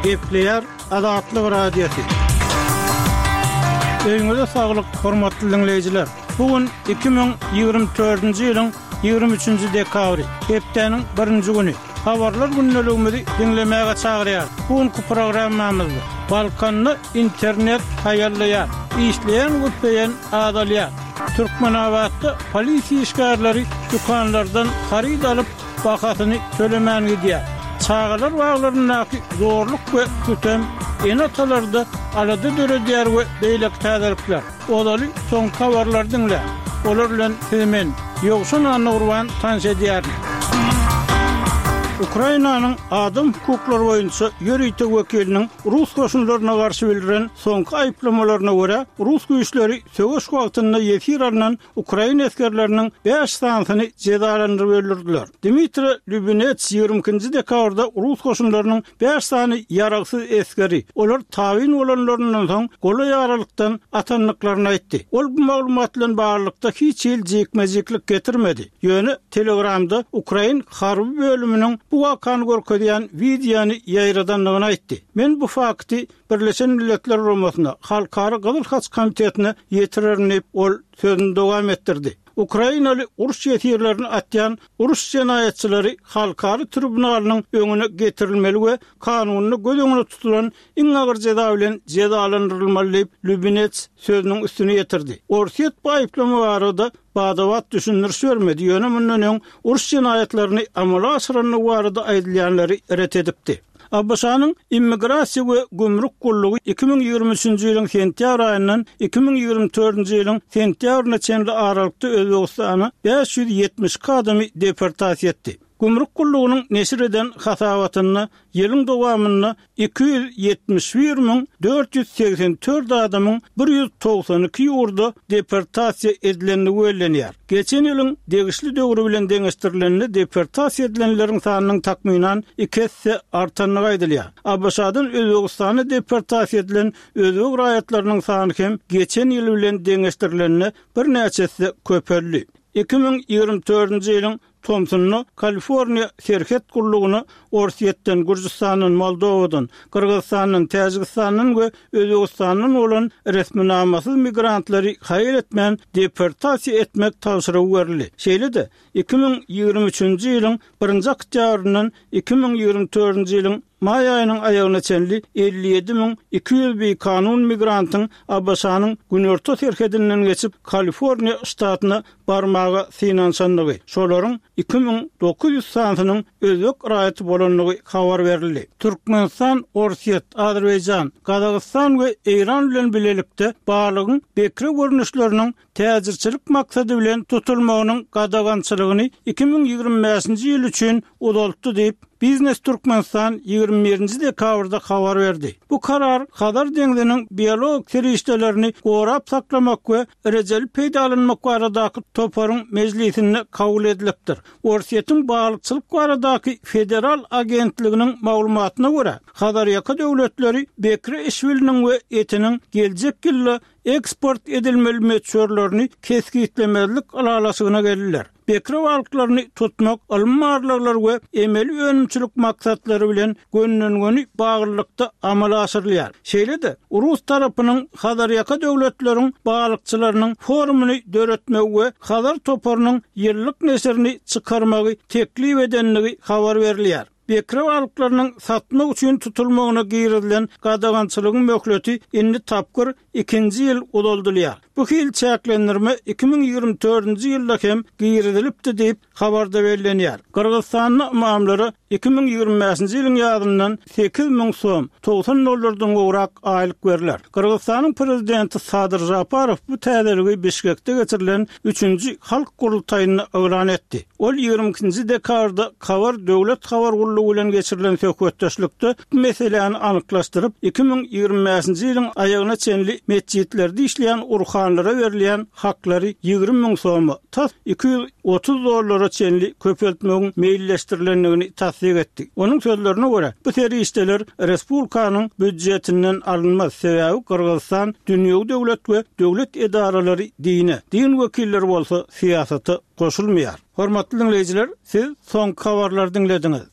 Gepleyer Adatlyk radiosu. Öňüňizde saglyk, hormatly dinleyijiler. Bugün 2024-nji ýylyň 23-nji dekabry, hepdeniň 1-nji güni. Habarlar günneligimizi dinlemäge çagyrýar. Bugünkü programmamyzda Balkanny internet haýarlaýar, işleýän gutbeýen adalýar. Türkmenawatda polisiýa işgärleri dukanlardan harid alyp bakatyny tölemän gidýär. Çağalar bağlarındaky zorluk we kütem enatalarda alady döredýär we beýlek täzelikler. Olaly soň habarlar dinle. Olar bilen hemen ýogşun anurwan tanş edýär. Ukrainanyň adam hukuklary boýunça ýöreýte wekiliniň Rus goşunlaryna garşy bildiren soňky aýplamalarına görä, Rus güýçleri söwüş wagtynda ýefir alynan Ukraina askerleriniň 5 sanyny jedalandyryp öldürdiler. Dmitri Lubinets 20-nji dekabrda Rus goşunlarynyň 5 sany ýaragsyz askeri, olar tabyn bolanlaryndan soň goly ýaralykdan atanlyklaryny aýtdy. Ol bu maglumat bilen barlykda hiç jekmejeklik getirmedi. Ýöne Telegramda Ukraina harby bölüminiň bu wakany görkezýän wideony ýaýradanlygyny aýtdy. Men bu fakty Birleşen Milletler Romasyna Halkara Gyzyl Haç Komitetine ýetirerim ol sözüni dowam etdirdi. Ukrainaly uruş ýetirlerini atýan uruş jenaýatçylary halkary tribunalynyň öňüne getirilmeli we kanunyny göz öňünde tutulan iň agyr jeda bilen jedalandyrylmaly diýip Lubinets sözüniň üstüne ýetirdi. Orsiýet bu aýplama barada badawat düşündürüş vermedi. Ýöne mundan öň uruş jenaýatlaryny amala aşyranyny barada aýdylýanlary ret edipdi. Abbaşanyň immigrasiýa we gümrük gullugy 2023-nji ýylyň sentýabr aýyndan 2024-nji ýylyň sentýabryna çenli aralykda Özbegistana 570 adamy deportasiýa etdi. Gümrük gullugynyň neşir eden hasabatyny ýylyň dowamynda 271.484 adamyň 192 ýurda deportasiýa edilenligi bellenýär. Geçen ýylyň degişli döwrü bilen deňeşdirilenli deportasiýa edilenleriň sanynyň takminan 2 hesse artanlygy aýdylýar. Abbaşadan Özbegistana deportasiýa edilen özbek raýatlarynyň sany hem geçen ýyl bilen deňeşdirilenli bir näçe hesse köpeldi. 2024-nji ýylyň Thompson'u Kaliforniya serhet gullugyny Orsiýetden, Gürjistanyň, Moldowadan, Kyrgyzstanyň, Täjikistanyň we Özbegistanyň bolan resminamasyz migrantlary haýır etmän deportasiýa etmek tapşyrygy berildi. Şeýle-de 2023-nji ýylyň 1-nji oktýabryndan 2024-nji ýylyň may aýynyň aýagyna çenli 57.200 bir kanun migrantyň Abbaşanyň günorta serhedinden geçip Kaliforniya ştatyna barmagy synansanlygy. Şolaryň 2900 sanynyň özbek raýaty bolanlygy habar berildi. Türkmenistan, Orsiýet, Azerbaýjan, Kazakystan we Eýran bilen bilelikde barlygyň bekre görnüşleriniň täzirçilik maksady bilen tutulmagynyň gadagançylygyny 2025-nji ýyl üçin uzaltdy diýip Biznes Türkmenistan 21-nji dekabrda habar berdi. Bu karar Hadar deňdiniň biolog serişdelerini gorap saklamak we erejeli peýdalanmak baradaky toparyň mejlisinde kabul edilipdir. Orsiýetiň baglykçylyk baradaky federal agentliginiň maglumatyna görä, Hadar ýaka döwletleri bekre işbiliniň we etiniň geljek ýyly eksport edilmeli meçhurlaryny keskitlemelik alalasygyna geldiler. Bekre balıklaryny tutmak, almarlarlar we emeli önümçülük maksatlary bilen gönüllüni baglykda amala aşyrylýar. Şeýle-de Rus tarapynyň Hadar ýaka döwletleriň balykçylarynyň formuny döretmek we Hadar toparynyň ýyllyk neserini çykarmagy teklip edenligi habar berilýär. Bekre balıklarynyň satmak üçin tutulmagyna giýrilen gadagançylygyň möhleti indi tapgyr 2-nji ýyl uzaldylýar. Bu hil çäklendirme 2024-nji ýylda hem giýrilipdi diýip habarda bellenýär. Kyrgyzstanyň mamlary 2025-nji ýylyň ýazyndan 8000 so'm $90 gowrak aýlyk berilýär. Kyrgyzstanyň prezidenti Sadyr Japarow bu täzeligi Bişkekde geçirilen 3-nji halk gurultaýyny elan etdi. Ol 22-nji dekabrda Kavar döwlet habar gullugy bilen geçirilen söhbetdeşlikde bu meseleni anyklaşdyryp 2025-nji ýylyň aýagyna çenli mescitlerde işleyen urhanlara verilýän haklary 20.000 so'my tas $230 çenli köpeltmegiň meýilleşdirilenligini tasdik etdi. Onun sözlerine göre bu teröristler respublikanyň büdjetinden alınmaz sebäbi Kyrgyzstan dünýäwi döwlet we döwlet edaralary din wekilleri bolsa siýasata goşulmaýar. Hormatly dinleyijiler, siz soňky habarlary dinlediniz.